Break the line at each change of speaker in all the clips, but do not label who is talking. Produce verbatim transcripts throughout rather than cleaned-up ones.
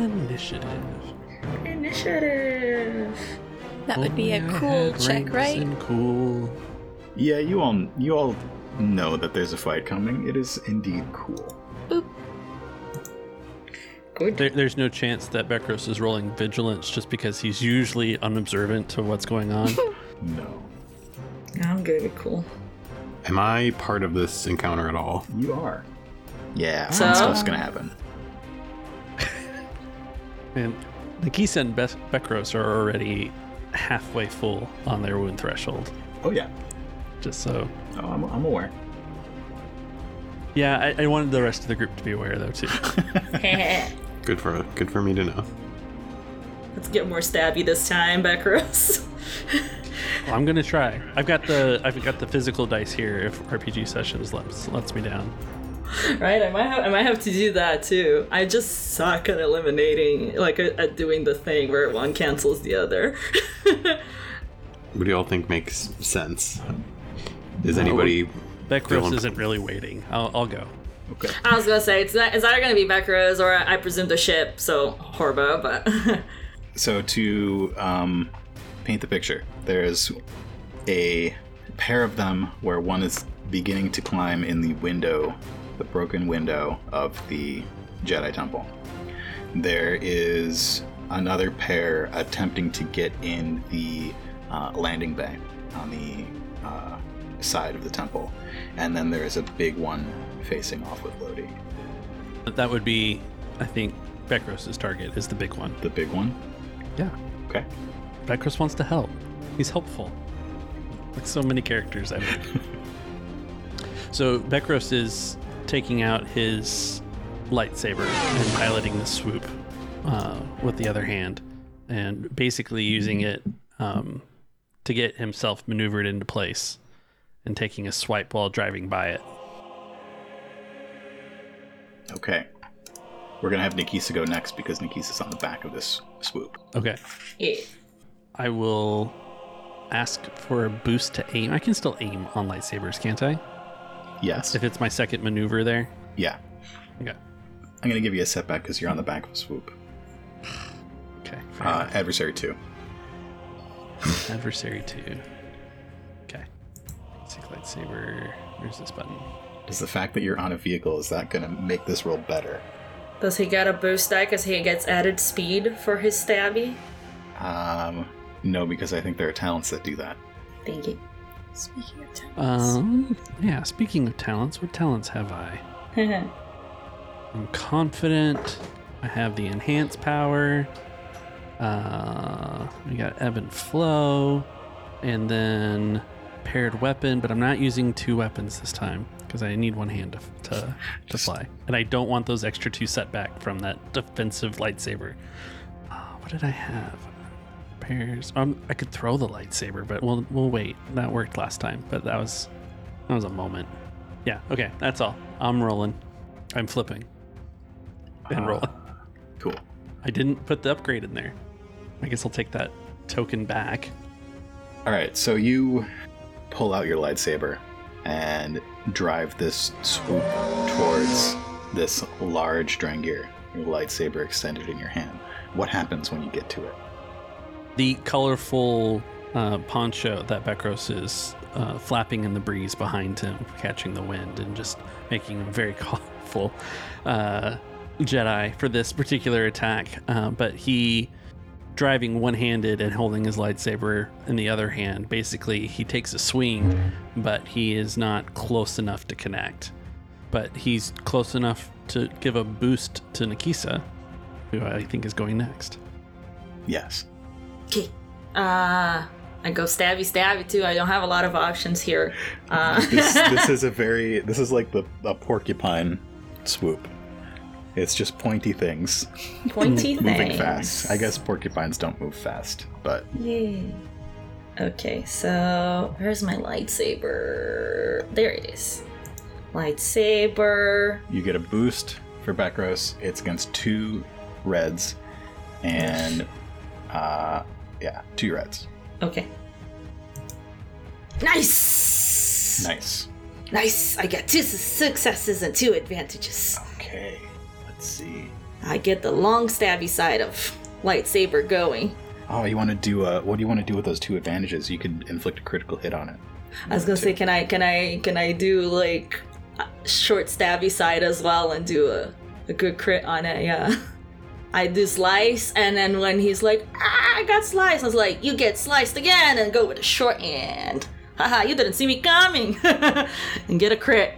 initiative.
Initiative.
That would be a cool check, right?
And cool.
Yeah, you all you all know that there's a fight coming. It is indeed cool.
Boop.
Good.
There, there's no chance that Bekros is rolling vigilance just because he's usually unobservant to what's going on.
No.
I'm good. Cool.
Am I part of this encounter at all?
You are. Yeah,
So-
fun stuff's gonna happen.
And Nikisa and Be- Bekros are already halfway full on their wound threshold.
Oh yeah.
Just so.
Oh, I'm, I'm aware.
Yeah, I, I wanted the rest of the group to be aware though too.
Good for good for me to know.
Let's get more stabby this time, Bekros.
Well, I'm gonna try. I've got the I've got the physical dice here if R P G sessions lets lets me down.
Right, I might have I might have to do that too. I just suck at eliminating, like at, at doing the thing where one cancels the other.
What do y'all think makes sense? Is anybody?
Bekros
feeling-
isn't really waiting. I'll, I'll go.
Okay.
I was gonna say it's not, it's either gonna be Bekros or I presume the ship, so Horba, but
So to um, paint the picture, there's a pair of them where one is beginning to climb in the window, the broken window of the Jedi Temple. There is another pair attempting to get in the uh, landing bay on the uh, side of the temple. And then there is a big one facing off with Lodi.
That would be, I think, Bekros' target is the big one.
The big one?
Yeah.
Okay.
Bekros wants to help. He's helpful. Like so many characters, I mean. So Bekros is taking out his lightsaber and piloting the swoop uh, with the other hand, and basically using it um, to get himself maneuvered into place and taking a swipe while driving by it.
Okay. We're going to have Nikisa go next because Nikisa's on the back of this swoop.
Okay.
yeah.
I will ask for a boost to aim. I can still aim on lightsabers, can't I?
Yes.
If it's my second maneuver there.
Yeah.
Okay.
I'm going to give you a setback because you're on the back of a swoop.
Okay. Fair
Uh,
enough.
adversary two.
Adversary two. Okay. Basic lightsaber. Where's this button?
Does the fact that you're on a vehicle, is that going to make this roll better?
Does he get a boost die because he gets added speed for his stabby?
Um, no, because I think there are talents that do that.
Thank you.
Speaking of talents.
Um. Yeah. Speaking of talents, what talents have I? I'm confident. I have the enhanced power. Uh, we got ebb and flow, and then paired weapon. But I'm not using two weapons this time because I need one hand to to, to fly, and I don't want those extra two setback from that defensive lightsaber. Uh, what did I have? Pairs. Um, I could throw the lightsaber, but we'll we'll wait. That worked last time, but that was that was a moment. Yeah. Okay. That's all. I'm rolling. I'm flipping. And
Uh,
rolling.
Cool.
I didn't put the upgrade in there. I guess I'll take that token back.
All right, so you pull out your lightsaber and drive this swoop towards this large Drangir, your lightsaber extended in your hand. What happens when you get to it?
The colorful uh, poncho that Bekros is uh, flapping in the breeze behind him, catching the wind and just making him very colorful uh, Jedi for this particular attack. Uh, but he, driving one-handed and holding his lightsaber in the other hand, basically he takes a swing, but he is not close enough to connect. But he's close enough to give a boost to Nikisa, who I think is going next.
Yes.
Okay. Uh, I go stabby stabby too. I don't have a lot of options here. Uh,
This, this is a very, this is like the a porcupine swoop. It's just pointy things
pointy
moving
things.
fast. I guess porcupines don't move fast, but
Yay. Okay, so where's my lightsaber? There it is. Lightsaber.
you get a boost for Bekros. It's against two reds and uh yeah, two reds.
Okay. Nice.
Nice.
Nice. I got two su- successes and two advantages.
Okay, let's see.
I get the long stabby side of lightsaber going.
Oh, you want to do a? What do you want to do with those two advantages? You could inflict a critical hit on it.
I was gonna say, can I, can I, can I do like a short stabby side as well and do a, a good crit on it? Yeah. I do slice, and then when he's like, ah, I got sliced, I was like, you get sliced again, and go with a short hand. Haha, you didn't see me coming, and get a crit.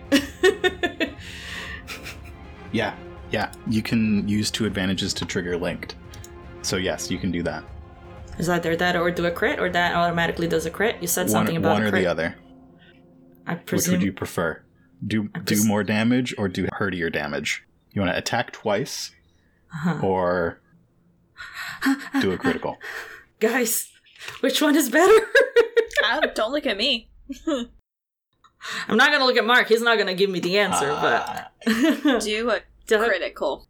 Yeah, yeah. You can use two advantages to trigger linked. So yes, you can do that.
Is either that or do a crit, or that automatically does a crit? You said something
one,
about
one
a
or
crit.
the other.
I presume.
Which would you prefer? Do
pres-
do more damage or do heartier damage? You want to attack twice,
uh-huh.
or do a critical?
Guys, which one is better?
Oh, don't look at me.
I'm not gonna look at Mark. He's not gonna give me the answer,
Uh,
but
Do a
Do-
critical.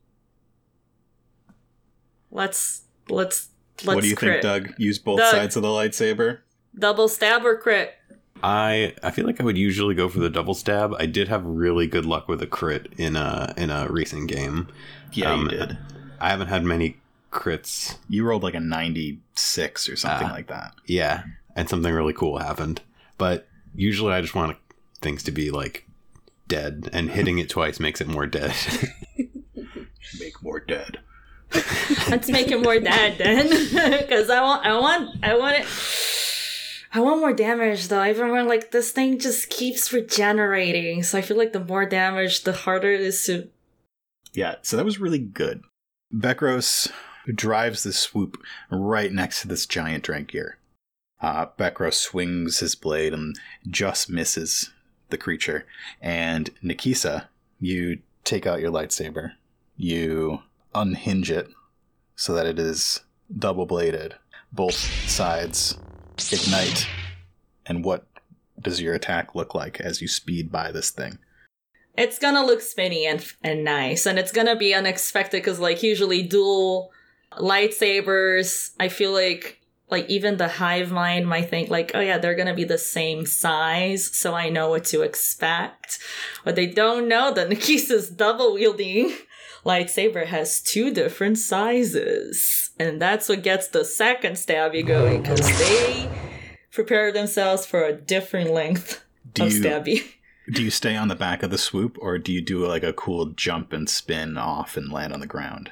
let's let's let's.
what do you
crit.
think, Doug? Use both
Doug.
sides of the lightsaber?
Double stab or crit?
I I feel like I would usually go for the double stab. I did have really good luck with a crit in a in a recent game.
Yeah,
Um,
you did.
I haven't had many crits.
You rolled like a ninety-six or something
Ah.
like that.
Yeah, and something really cool happened. But usually I just want things to be like dead, and hitting it twice makes it more dead.
Make more dead.
Let's make it more dead then, because I want, I want, I want it. I want more damage though. I remember like this thing just keeps regenerating, so I feel like the more damage, the harder it is to.
Yeah, so that was really good. Bekros drives the swoop right next to this giant Drankir. Uh, Bekros swings his blade and just misses the creature. And Nikisa, you take out your lightsaber. You unhinge it so that it is double-bladed. Both sides ignite. And what does your attack look like as you speed by this thing?
It's gonna look spinny and and nice, and it's gonna be unexpected because like usually dual lightsabers, I feel like like even the hive mind might think like, oh yeah, they're gonna be the same size, so I know what to expect. But they don't know that Nikisa's double wielding lightsaber has two different sizes, and that's what gets the second stabby going because they prepare themselves for a different length
Do
of
you-
stabby.
Do you stay on the back of the swoop, or do you do like a cool jump and spin off and land on the ground?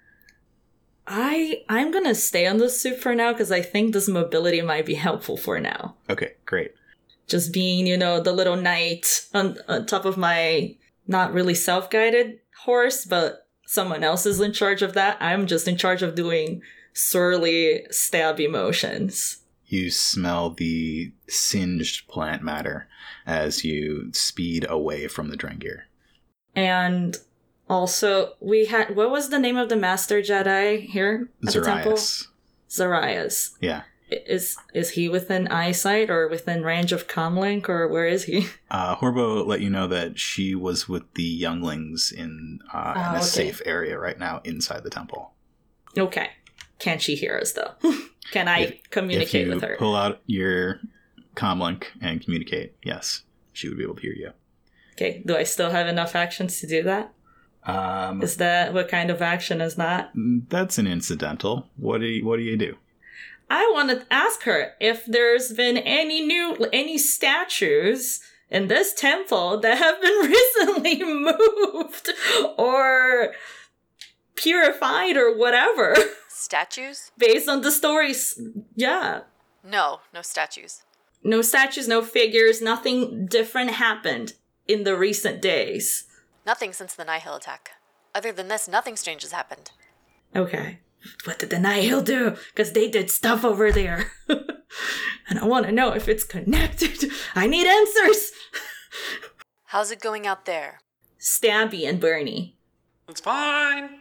I I'm gonna stay on the soup for now because I think this mobility might be helpful for now.
Okay, great.
Just being, you know, the little knight on, on top of my not really self-guided horse, but someone else is in charge of that. I'm just in charge of doing swirly stabby motions.
You smell the singed plant matter as you speed away from the Drengir.
And also, we had what was the name of the Master Jedi here at the temple?
Zarias.
Zarias.
Yeah.
Is is he within eyesight or within range of comlink, or where is he?
Uh, Horbo let you know that she was with the younglings in, uh,
Oh,
in a
okay.
safe area right now inside the temple.
Okay. Can she hear us though? Can I
If-
communicate
if you
with her?
pull out your comlink and communicate, yes, she would be able to hear you.
Okay. Do I still have enough actions to do that?
Um,
Is that what kind of action is that?
that's an incidental. What do you, what do you do?
I want to ask her if there's been any new any statues in this temple that have been recently moved or purified or whatever
Statues?
based on the stories. Yeah.
No, no statues.
No statues, no figures, nothing different happened in the recent days.
Nothing since the Nihil attack. Other than this, nothing strange has happened.
Okay. What did the Nihil do? Because they did stuff over there. And I want to know if it's connected. I need answers.
How's it going out there?
Stabby and Bernie.
It's fine.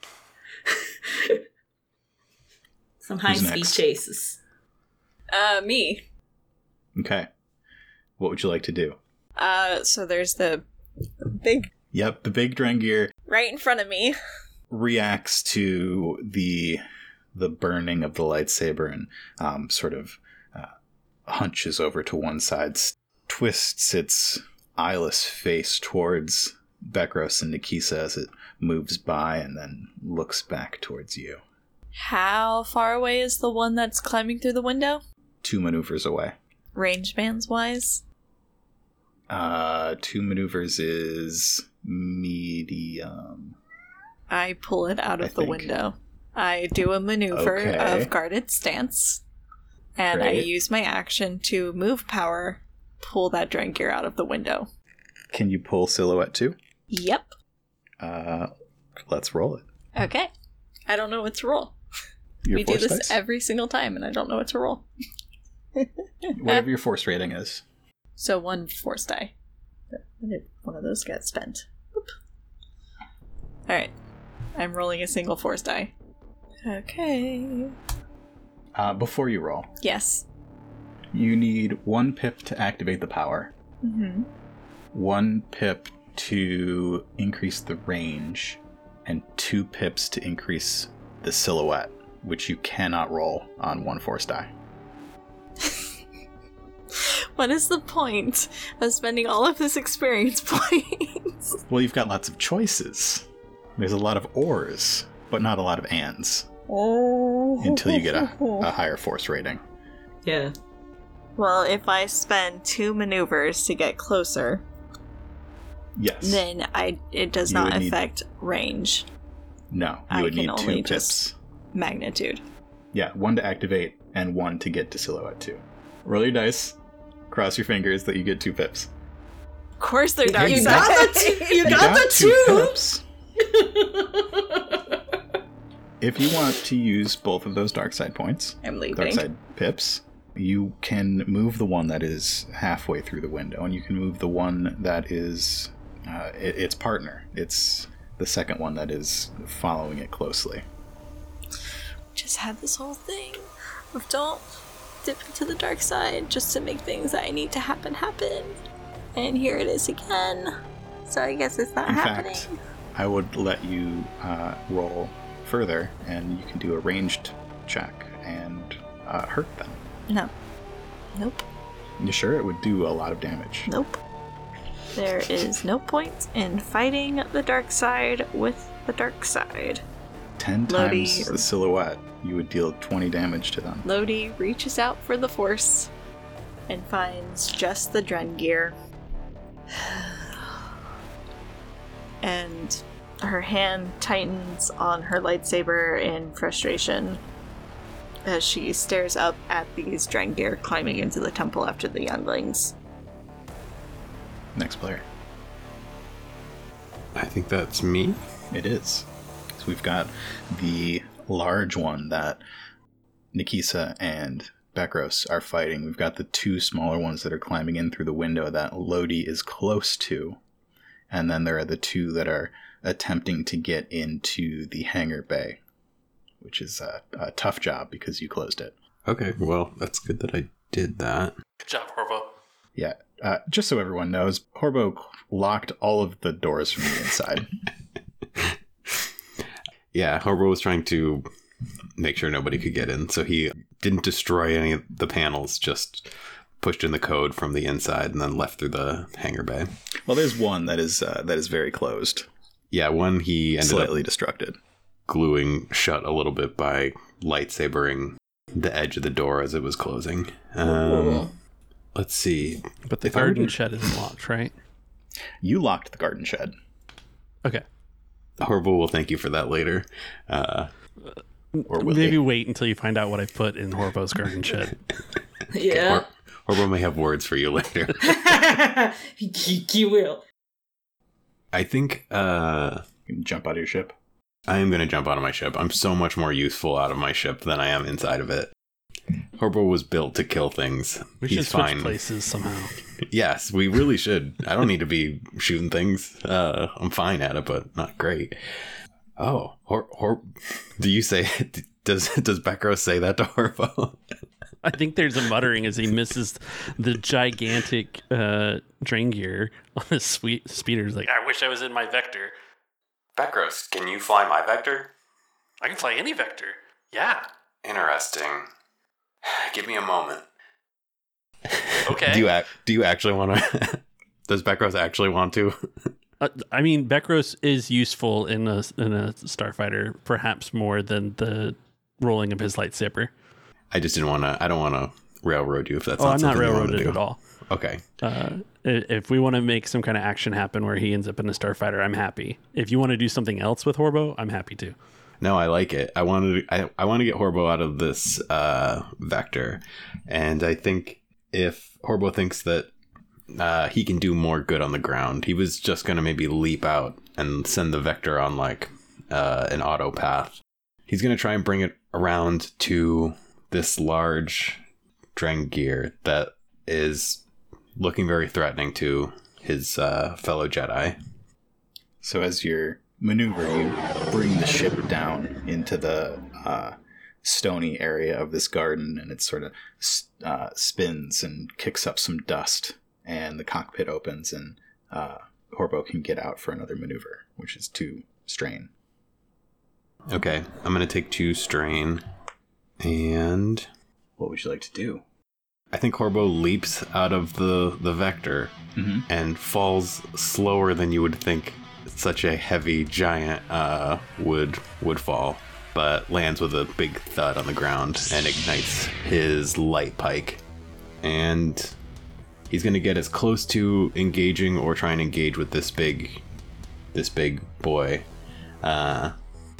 Some
Who's
high-speed
next?
chases.
Uh, me.
Okay. What would you like to do?
Uh, so there's the big
Yep, the big Drengir
right in front of me.
reacts to the the burning of the lightsaber and um, sort of uh, hunches over to one side, s- twists its eyeless face towards Bekros and Nikisa as it moves by and then looks back towards you.
How far away is the one that's climbing through the window?
Two maneuvers away.
Range bands wise?
Uh, two maneuvers is medium.
I pull it out of
I
the
think.
window. I do a maneuver
Okay.
of guarded stance. And I
Great.
use my action to move power, pull that Drengir out of the window.
Can you pull Silhouette too?
Yep.
Uh, let's roll it.
Okay. I don't know what to roll.
Your
we do
force
this
dice?
every single time, and I don't know what to roll.
Whatever your force rating is.
So one force die. When did one of those get spent? Oop. Alright. I'm rolling a single force die. Okay.
Uh, before you roll,
Yes.
you need one pip to activate the power,
Mm-hmm.
one pip to increase the range, and two pips to increase the silhouette, which you cannot roll on one force die.
What is the point of spending all of this experience points?
Well, you've got lots of choices. There's a lot of ors, but not a lot of ands
Oh.
until you get a, a higher force rating.
Yeah.
Well, if I spend two maneuvers to get closer,
Yes.
then I it does
You
not
would need-
affect range
no, you
I
would
can
need
only
two
just-
pips.
magnitude.
Yeah, one to activate and one to get to silhouette two. Roll your dice. Cross your fingers that you get two pips.
Of course, they're dark
You
side.
got the two. You,
You
got, the two.
pips. If you want to use both of those dark side points,
I'm
dark
leaving.
side pips, you can move the one that is halfway through the window, and you can move the one that is uh, it, its partner. It's the second one that is following it closely.
Just had this whole thing of don't dip into the dark side just to make things that I need to happen happen. And here it is again. So I guess it's not
In
happening.
fact, I would let you uh, roll further, and you can do a ranged check and uh, hurt them.
No. Nope.
You sure it would do a lot of damage?
Nope. There is no point in fighting the dark side with the dark side.
Ten
Lodi-
times the silhouette, you would deal twenty damage to them.
Lodi reaches out for the force and finds just the Drengir. And her hand tightens on her lightsaber in frustration as she stares up at these Drengir climbing into the temple after the younglings.
Next player.
I think that's me.
It is. So we've got the large one that Nikisa and Bekros are fighting. We've got the two smaller ones that are climbing in through the window that Lodi is close to. And then there are the two that are attempting to get into the hangar bay, which is a, a tough job because you closed it.
Okay, well, that's good that I did that.
Good job, Horbo.
Yeah. Uh, just so everyone knows, Horbo locked all of the doors from the inside.
Yeah, Horbo was trying to make sure nobody could get in, so he didn't destroy any of the panels, just pushed in the code from the inside and then left through the hangar bay.
Well, there's one that is uh, that is very closed,
Yeah, one he ended
slightly
up
destructed.
gluing shut a little bit by lightsabering the edge of the door as it was closing. Um, let's see.
But the
If I were
garden
to-
shed isn't locked, right?
You locked the garden shed.
Okay.
Horrible will thank you for that later. Uh,
Or will
Maybe
they?
wait until you find out what I put in Horbo's garden shed.
Yeah.
Horrible may have words for you later.
he, he will.
I think uh,
You can jump out of your ship.
I am going to jump out of my ship. I'm so much more useful out of my ship than I am inside of it. Horrible was built to kill things.
We should
He's
switch
fine.
places somehow.
Yes, we really should. I don't need to be shooting things. Uh, I'm fine at it, but not great. Oh, Hor- Hor- do you say, does does Bekros say that to Horbo?
I think there's a muttering as he misses the gigantic uh, Drengir on his sweet speeder. He's like, I wish I was in my vector.
Bekros, can you fly my vector?
I can fly any vector. Yeah.
Interesting. Give me a moment.
Okay.
Do you act? Do you actually want to? Does Bekros actually want to?
Uh, I mean, Bekros is useful in a in a starfighter, perhaps more than the rolling of his lightsaber.
I just didn't want to. I don't want to railroad you if that's
oh,
not
I'm not
something you wanna
railroaded
do.
at all.
Okay.
Uh, if we want to make some kind of action happen where he ends up in a starfighter, I'm happy. If you want to do something else with Horbo, I'm happy to.
No, I like it. I wanted. To, I I want to get Horbo out of this uh, vector, and I think if Horbo thinks that uh, he can do more good on the ground, he was just gonna maybe leap out and send the vector on like uh, an auto path. He's gonna try and bring it around to this large Drengir that is looking very threatening to his uh, fellow Jedi.
So as you're maneuver, you bring the ship down into the uh, stony area of this garden, and it sort of uh, spins and kicks up some dust, and the cockpit opens, and uh, Horbo can get out for another maneuver, which is two strain.
Okay, I'm going to take two strain, and
What would you like to do?
I think Horbo leaps out of the, the vector
Mm-hmm.
and falls slower than you would think such a heavy giant uh, would would fall, but lands with a big thud on the ground and ignites his light pike. And he's going to get as close to engaging or try and engage with this big this big boy. Uh,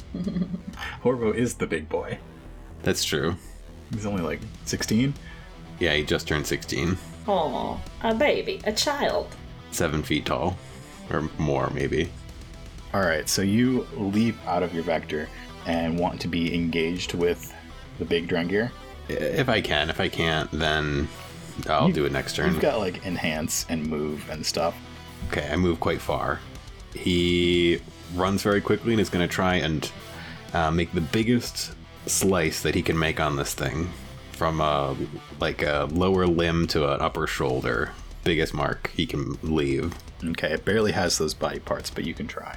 Horbo is the big boy.
that's true.
He's only like sixteen.
Yeah, he just turned sixteen.
Oh, a baby, a child.
Seven feet tall. Or more, maybe.
All right, so you leap out of your vector and want to be engaged with the big Drengir.
If I can. If I can't, then I'll
You-
do it next turn.
You've got like enhance and move and stuff.
Okay, I move quite far. He runs very quickly and is going to try and uh, make the biggest slice that he can make on this thing. From a, like a lower limb to an upper shoulder. Biggest mark he can leave.
Okay, it barely has those body parts, but you can try.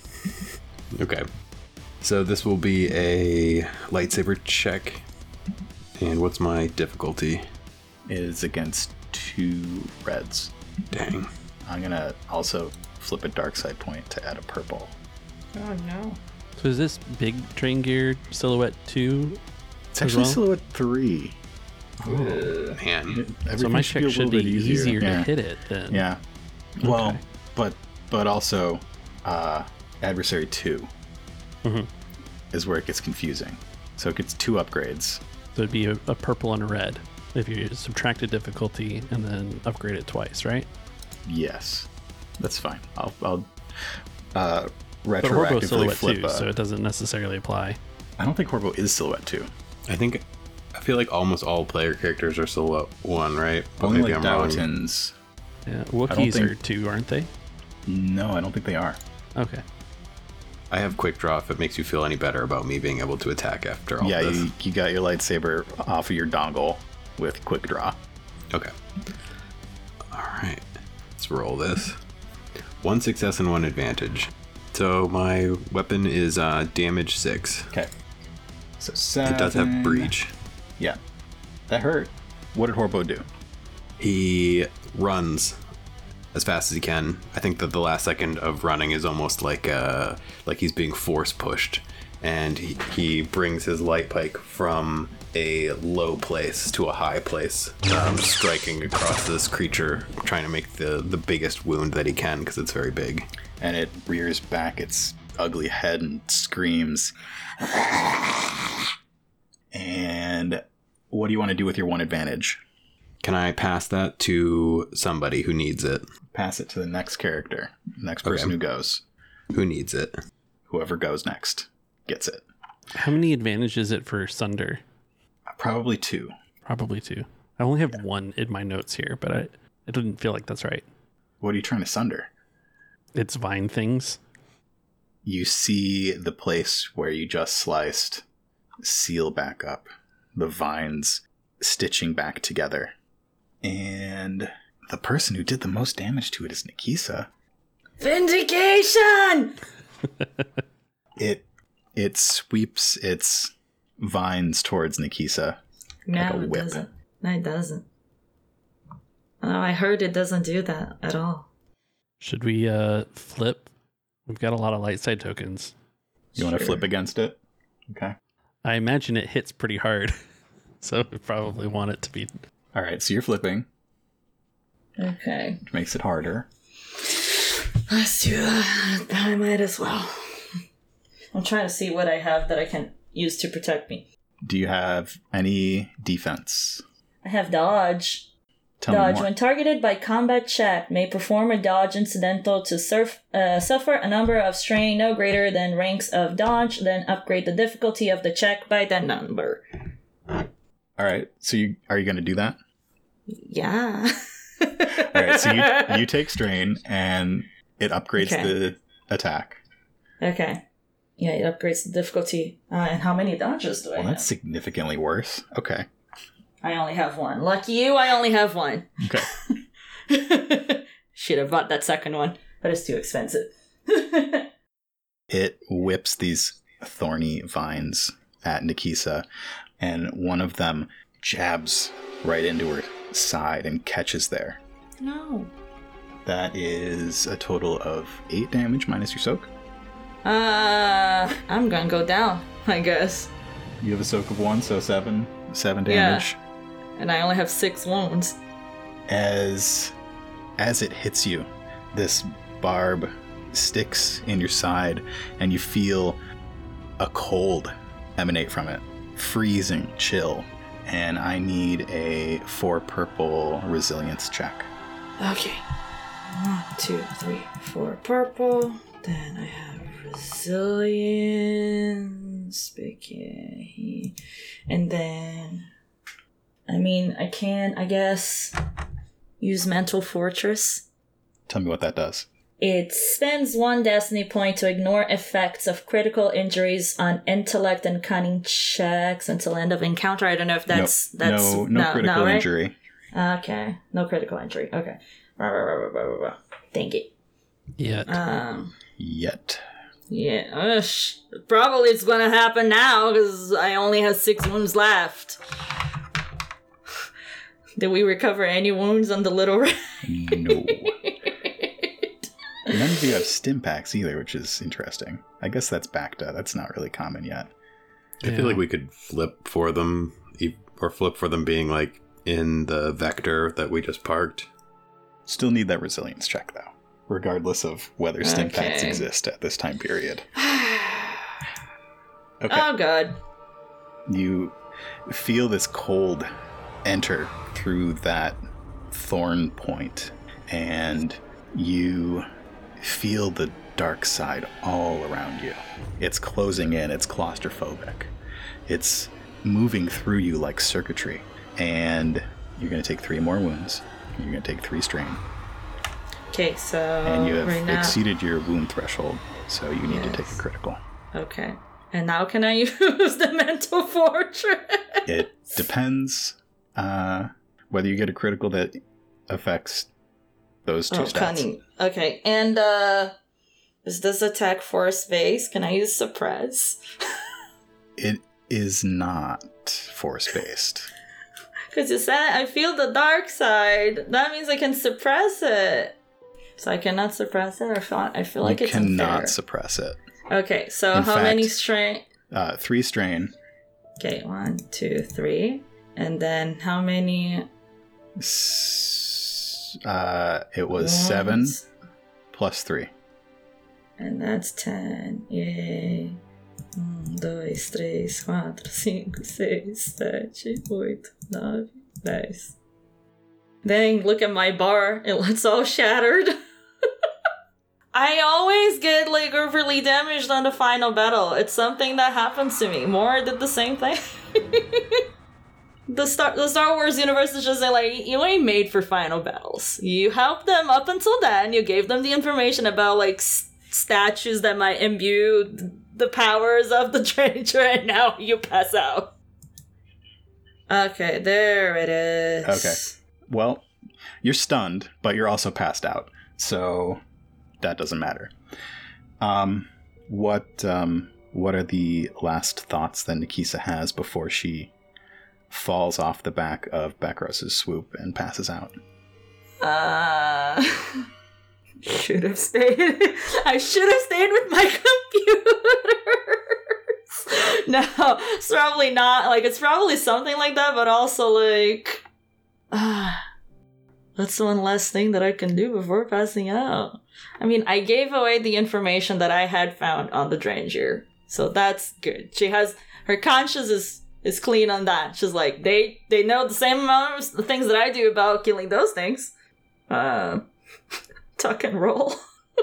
Okay. So this will be a lightsaber check. And what's my difficulty?
It is against two reds.
Dang.
I'm gonna also flip a dark side point to add a purple.
Oh no.
So is this big train gear silhouette two?
It's actually
well?
silhouette three.
Man.
So my check
a
should
little
be
bit
easier,
Yeah.
to hit it then.
Yeah. Well,
Okay.
but but also, uh, adversary two
Mhm.
is where it gets confusing. So it gets two upgrades.
So it'd be a, a purple and a red if you subtract a difficulty and then upgrade it twice, right?
Yes, that's fine. I'll I'll uh,
But Horbo's
retroactively
silhouette
flip.
too,
a-
so it doesn't necessarily apply.
I don't think Horbo is silhouette two.
I think... I feel like almost all player characters are silhouette one, right? But
Only
maybe
like
I'm wrong.
Dawatins.
Yeah, Wookiees
think-
are two, aren't they?
No, I don't think they are.
Okay.
I have quick draw if it makes you feel any better about me being able to attack after all
yeah,
this.
you, you got your lightsaber off of your dongle with quick draw.
Okay. Alright. Let's roll this. One success and one advantage. So my weapon is uh, damage six.
Okay. So seven.
It does have breach.
Yeah. That hurt. What did Horbo do?
He runs as fast as he can. I think that the last second of running is almost like uh, like he's being force pushed. And he, he brings his light pike from a low place to a high place, um, striking across this creature, trying to make the, the biggest wound that he can because it's very big.
And it rears back its ugly head and screams. And what do you want to do with your one advantage?
Can I pass that to somebody who needs it?
Pass it to the next character. Next person
Okay.
who goes.
Who needs it?
Whoever goes next gets it.
How many advantages is it for Sunder?
Probably two.
Probably two. I only have one in my notes here, but I it didn't feel like that's right.
What are you trying to sunder?
It's vine things.
You see the place where you just sliced seal back up. The vines stitching back together. And the person who did the most damage to it is Nikisa.
Vindication!
It it sweeps its vines towards Nikisa.
No,
Like a
it
whip.
doesn't. No, it doesn't. Oh, I heard it doesn't do that at all.
Should we uh, flip? We've got a lot of light side tokens.
You want to flip against it? Okay.
I imagine it hits pretty hard, so we probably want it to be.
All right, so you're flipping,
Okay.
which makes it harder.
Let's do that. I might as well. I'm trying to see what I have that I can use to protect me.
Do you have any defense?
I have dodge.
Tell me
Dodge,
more.
when targeted by combat check, may perform a dodge incidental to surf, uh, suffer a number of strain no greater than ranks of dodge, then upgrade the difficulty of the check by that number.
All right, so you are you going to do that?
Yeah.
All right, so you you take strain and it upgrades
Okay.
the attack.
Okay. Yeah, it upgrades the difficulty. Uh, and how many dodges do I
Well,
have?
that's significantly worse. Okay.
I only have one. Lucky you, I only have one.
Okay.
Should have bought that second one, but it's too expensive.
It whips these thorny vines at Nikisa, and one of them jabs right into her side and catches there.
No.
That is a total of eight damage minus your soak.
Uh, I'm gonna go down, I guess.
You have a soak of one, so seven. Seven
Yeah.
damage.
And I only have six wounds.
As as it hits you, this barb sticks in your side, and you feel a cold emanate from it. Freezing chill. And I need a four purple resilience check.
Okay. One, two, three, four purple. Then I have resilience. Okay. And then, I mean, I can, I guess, use Mental Fortress.
Tell me what that does.
It spends one destiny point to ignore effects of critical injuries on intellect and cunning checks until end of encounter. I don't know if that's
no,
that's
no, no critical
right?
injury.
Okay, no critical injury. Okay, Rah, rah, rah, rah, rah, rah. Thank you.
Yeah.
Um,
Yet.
yeah, uh, sh- probably it's gonna happen now because I only have six wounds left. Did we recover any wounds on the little rat?
No. None of you have stim packs either, which is interesting. I guess that's Bacta. That's not really common yet.
I
Yeah.
feel like we could flip for them, e- or flip for them being like in the vector that we just parked.
Still need that resilience check, though, regardless of whether stim packs
Okay.
exist at this time period. Okay.
Oh god.
You feel this cold enter through that thorn point, and you feel the dark side all around you. It's closing in, it's claustrophobic. It's moving through you like circuitry, and you're going to take three more wounds. You're going to take three strain,
Okay, so
and you have
right now.
exceeded your wound threshold, so you need to take
Yes.
a critical.
Okay. And now can I use the Mental Fortress?
It depends uh, whether you get a critical that affects those two
Oh,
stats.
cunning. Okay, and uh is this attack force based? Can I use suppress?
It is not force based.
Because you said I feel the dark side. That means I can suppress it. So I cannot suppress it, or feel, I feel like
you
it's
cannot
unfair.
suppress it.
Okay, so
In
how many
fact-
strain?
Uh, three strain.
Okay, one, two, three. And then how many
S- Uh, it was seven
wounds?
plus three.
And that's ten. Yay. Um, dois, três, quatro, cinco, seis, sete, oito, nove, dez. Dang, look at my bar. It's all shattered. I always get like overly damaged on the final battle. It's something that happens to me. Mora did the same thing. The Star the Star Wars universe is just like, you ain't made for final battles. You helped them up until then. You gave them the information about like s- statues that might imbue the powers of the treasure, and now you pass out. Okay, there it is.
Okay. Well, you're stunned, but you're also passed out, so that doesn't matter. Um, what um, what are the last thoughts that Nikisa has before she falls off the back of Bakros's swoop and passes out?
Uh, Should have stayed. I should have stayed with my computers. No, it's probably not. Like, it's probably something like that, but also, like, ah, that's one last thing that I can do before passing out. I mean, I gave away the information that I had found on the Dranger, so that's good. She has, her conscience is, is clean on that. She's like, they, they know the same amount of things that I do about killing those things. Uh, tuck and roll.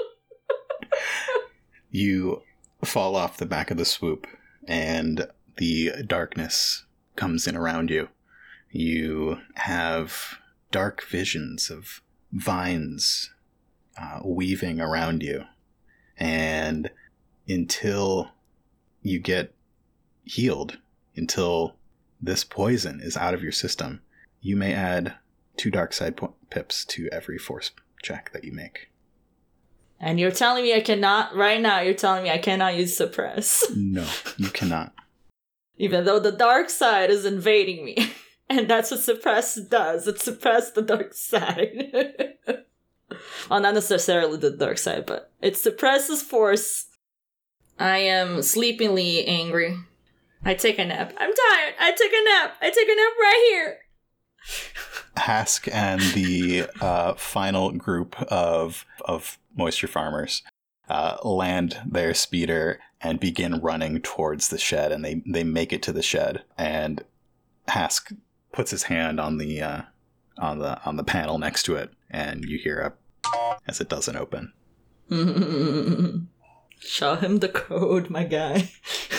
You fall off the back of the swoop, and the darkness comes in around you. You have dark visions of vines uh, weaving around you. And until you get healed, until this poison is out of your system, you may add two dark side po- pips to every force check that you make.
And you're telling me I cannot, right now, you're telling me I cannot use suppress.
No, you cannot.
Even though the dark side is invading me. And that's what suppress does. It suppresses the dark side. Well, not necessarily the dark side, but it suppresses force. I am sleepingly angry. I take a nap. I'm tired. I take a nap. I take a nap right here.
Hask and the uh, final group of of moisture farmers uh, land their speeder and begin running towards the shed, and they, they make it to the shed. And Hask puts his hand on the uh, on the on the panel next to it, and you hear a as it doesn't open.
Show him the code, my guy.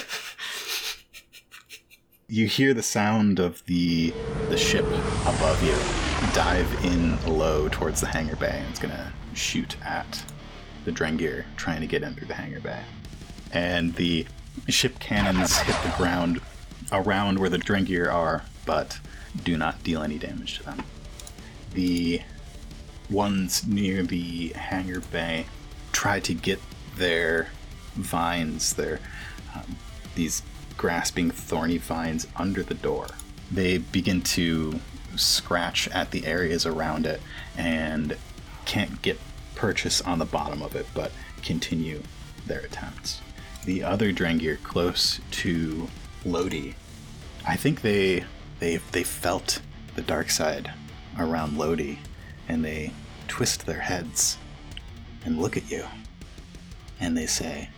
You hear the sound of the the ship above you dive in low towards the hangar bay, and it's gonna shoot at the Drengir trying to get in through the hangar bay. And the ship cannons hit the ground around where the Drengir are, but do not deal any damage to them. The ones near the hangar bay try to get their vines, their um, these grasping thorny vines under the door. They begin to scratch at the areas around it and can't get purchase on the bottom of it, but continue their attempts. The other Drengir close to Lodi, I think they they they felt the dark side around Lodi, and they twist their heads and look at you, and they say,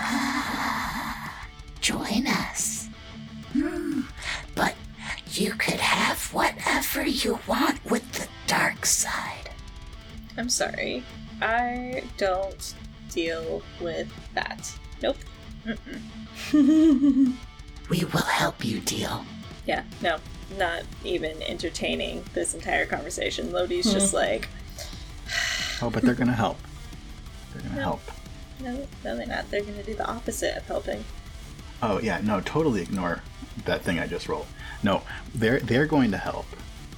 "Join us. Hmm, but you could have whatever you want with the dark side."
I'm sorry. I don't deal with that. Nope. Mm-mm.
We will help you deal.
Yeah, no. Not even entertaining this entire conversation. Lodi's just like...
oh, but they're gonna help. They're gonna
no.
help.
No, no, they're not. They're gonna do the opposite of helping.
Oh, yeah, no, totally ignore that thing I just rolled. No, they're they're going to help.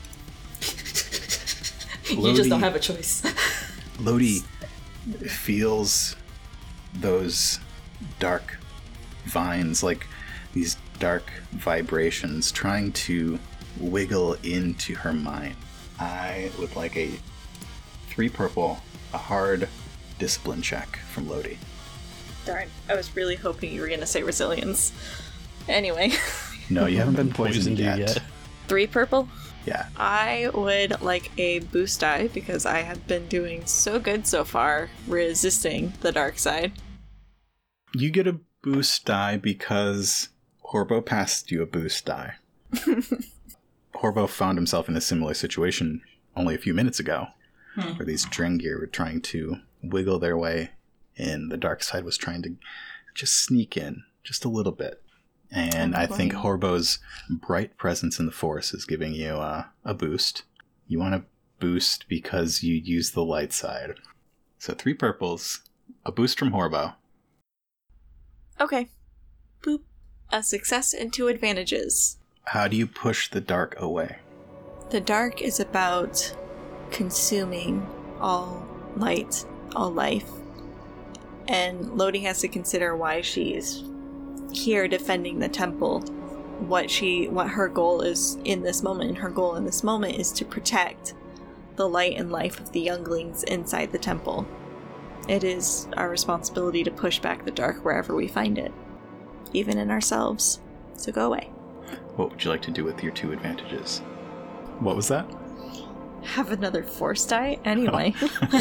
You
Lodi,
just don't have a choice.
Lodi feels those dark vines, like these dark vibrations trying to wiggle into her mind. I would like a three purple, a hard discipline check from Lodi.
Darn, I was really hoping you were going to say resilience. Anyway.
No, you haven't been poisoned,
Poisoned you
yet.
yet.
Three purple?
Yeah.
I would like a boost die because I have been doing so good so far resisting the dark side.
You get a boost die because Horbo passed you a boost die. Horbo found himself in a similar situation only a few minutes ago, hmm. where these Drengir were trying to wiggle their way in. The dark side was trying to just sneak in just a little bit. And I think Horbo's bright presence in the force is giving you uh, a boost. You want a boost because you use the light side. So three purples, a boost from Horbo.
Okay. Boop. A success and two advantages.
How do you push the dark away?
The dark is about consuming all light, all life. And Lodi has to consider why she's here defending the temple, what she what her goal is in this moment. And her goal in this moment is to protect the light and life of the younglings inside the temple. it is our responsibility to push back the dark wherever we find it, even in ourselves. So go away.
What would you like to do with your two advantages? What was that?
Have another force die? Anyway.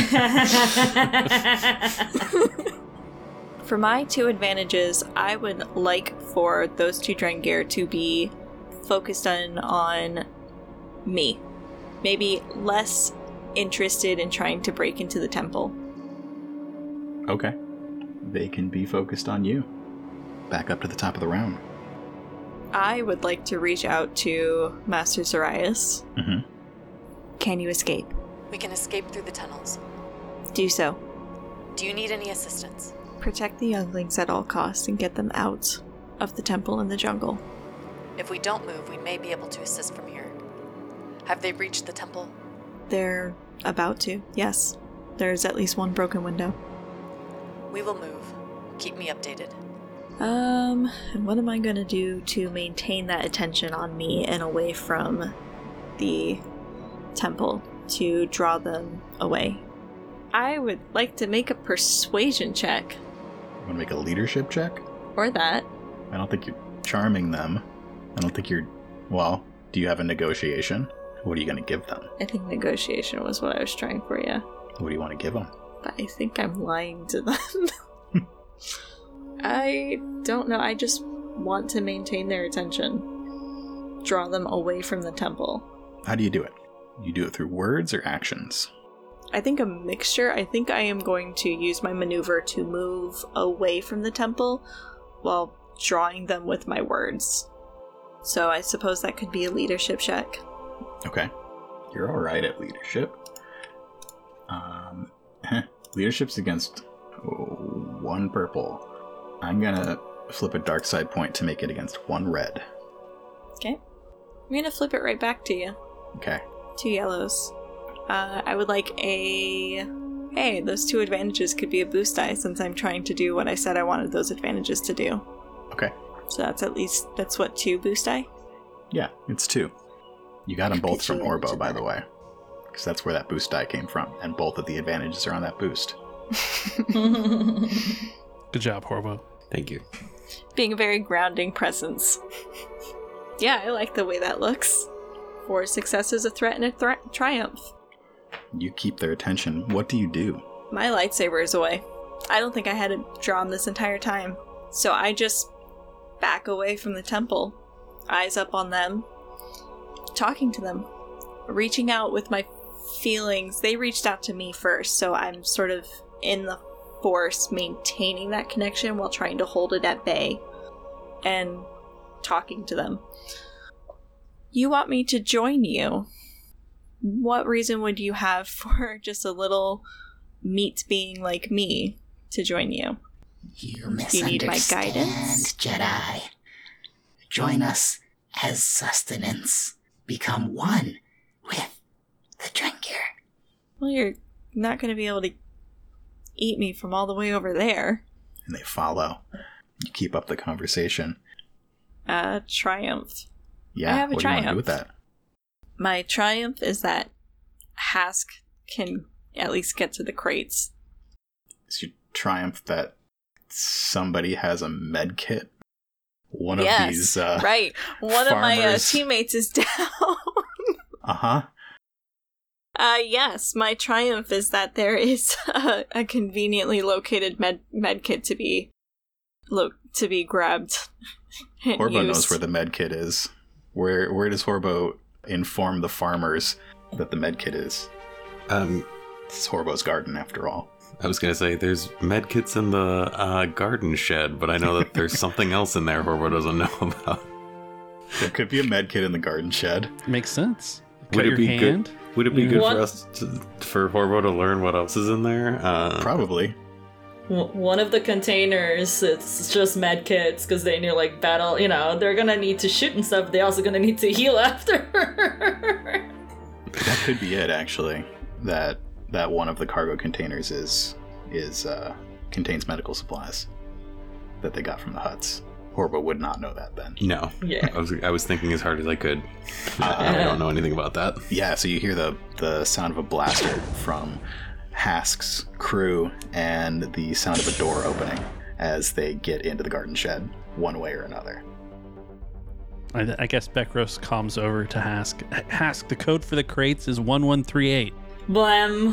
For my two advantages, I would like for those two Drengir to be focused on, on me. Maybe less interested in trying to break into the temple.
Okay. They can be focused on you. Back up to the top of the round.
I would like to reach out to Master Zarias.
Mm-hmm.
Can you escape?
We can escape through the tunnels.
Do so.
Do you need any assistance?
Protect the younglings at all costs and get them out of the temple and the jungle.
If we don't move, we may be able to assist from here. Have they reached the temple?
They're about to, yes. There's at least one broken window.
We will move. Keep me updated.
Um, and what am I gonna do to maintain that attention on me and away from the temple to draw them away? I would like to make a persuasion check.
You want to make a leadership check?
Or that.
I don't think you're charming them. I don't think you're... Well, do you have a negotiation? What are you going to give them?
I think negotiation was what I was trying for, yeah.
What do you want to give them?
But I think I'm lying to them. I don't know. I just want to maintain their attention. Draw them away from the temple.
How do you do it? You do it through words or actions?
I think a mixture. I think I am going to use my maneuver to move away from the temple while drawing them with my words. So I suppose that could be a leadership check.
Okay. You're alright at leadership. Um, leadership's against oh, one purple. I'm gonna flip a dark side point to make it against one red.
Okay. I'm gonna flip it right back to you.
Okay.
Two yellows. Uh, I would like a... Hey, those two advantages could be a boost die since I'm trying to do what I said I wanted those advantages to do.
Okay.
So that's at least, that's what, two boost die?
Yeah, it's two. You got them both from Orbo, by the way. Because that's where that boost die came from. And both of the advantages are on that boost.
Good job, Horbo.
Thank you.
Being a very grounding presence. Yeah, I like the way that looks. Four successes, a threat, and a thre- triumph.
You keep their attention. What do you do?
My lightsaber is away. I don't think I had it drawn this entire time. So I just back away from the temple, eyes up on them, talking to them, reaching out with my feelings. They reached out to me first, so I'm sort of in the force maintaining that connection while trying to hold it at bay and talking to them. You want me to join you? What reason would you have for just a little meat being like me to join you?
You
Do you need my
misunderstand,
guidance?
Jedi. Join us as sustenance. Become one with the Drengir.
Well, you're not going to be able to eat me from all the way over there.
And they follow. You keep up the conversation.
Uh, triumph.
Yeah,
I have a
what do you want to
triumph.
do with that?
My triumph is that Hask can at least get to the crates.
Is your triumph that somebody has a med kit? One
yes,
of these uh,
right. One of my uh,
farmers-
teammates is down.
Uh-huh.
Uh, yes, my triumph is that there is a, a conveniently located med med kit to be lo- to be grabbed. and
Horbo
used.
knows where the med kit is. Where where does Horbo inform the farmers that the med kit is?
Um,
It's Horbo's garden, after all.
I was gonna say there's med kits in the uh, garden shed, but I know that there's something else in there Horbo doesn't know about.
There could be a med kit in the garden shed.
Makes sense.
Would
Cut
it
your
be
hand.
good? Would it be
Yeah.
good
What?
for us to, for Horbo to learn what else is in there? Uh,
Probably.
W- One of the containers, it's just med kits because they need like battle. You know, they're gonna need to shoot and stuff. They're also gonna need to heal after.
That could be it, actually. That that one of the cargo containers is is uh, contains medical supplies that they got from the huts. Horbo would not know that then.
No.
Yeah.
I was I was thinking as hard as I could.
Uh,
I don't know anything about that.
Yeah, so you hear the the sound of a blaster from Hask's crew and the sound of a door opening as they get into the garden shed, one way or another.
I, I guess Bekros calms over to Hask. Hask, the code for the crates is one one three eight.
Blam.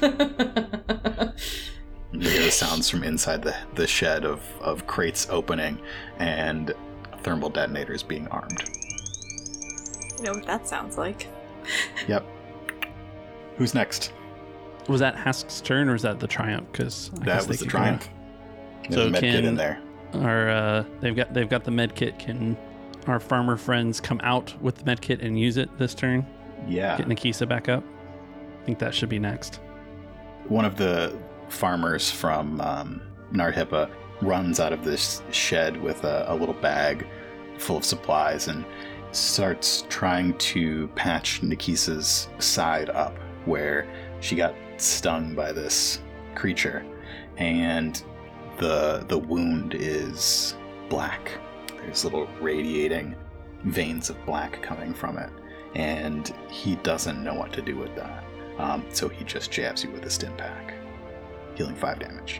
You hear the sounds from inside the, the shed of, of crates opening and thermal detonators being armed.
You know what that sounds like.
Yep. Who's next?
Was that Hask's turn or was that the Triumph? Because
That was the Triumph. There's
So
a med
can-
kit in there.
Our uh, they've got they've got the med kit. Can our farmer friends come out with the med kit and use it this turn?
Yeah.
Get Nikisa back up. I think that should be next.
One of the farmers from um, Nardhippa runs out of this shed with a, a little bag full of supplies and starts trying to patch Nikisa's side up where she got stung by this creature, and the the wound is black. There's little radiating veins of black coming from it, and he doesn't know what to do with that. Um, so he just jabs you with a stim pack, healing five damage.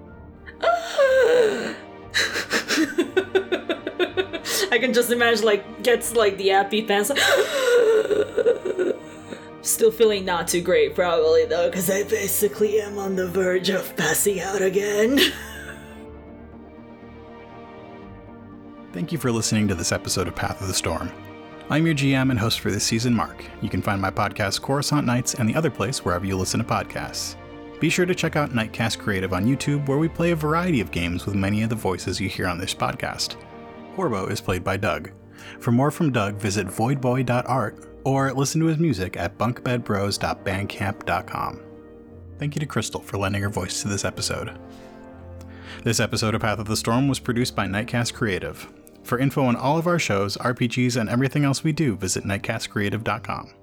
I can just imagine, like, gets, like, the happy pants. Still feeling not too great, probably, though, because I basically am on the verge of passing out again.
Thank you for listening to this episode of Path of the Storm. I'm your G M and host for this season, Mark. You can find my podcast, Coruscant Nights, and the other place wherever you listen to podcasts. Be sure to check out Nightcast Creative on YouTube, where we play a variety of games with many of the voices you hear on this podcast. Horbo is played by Doug. For more from Doug, visit voidboy dot art or listen to his music at bunk bed bros dot bandcamp dot com. Thank you to Crystal for lending her voice to this episode. This episode of Path of the Storm was produced by Nightcast Creative. For info on all of our shows, R P Gs, and everything else we do, visit nightcast creative dot com.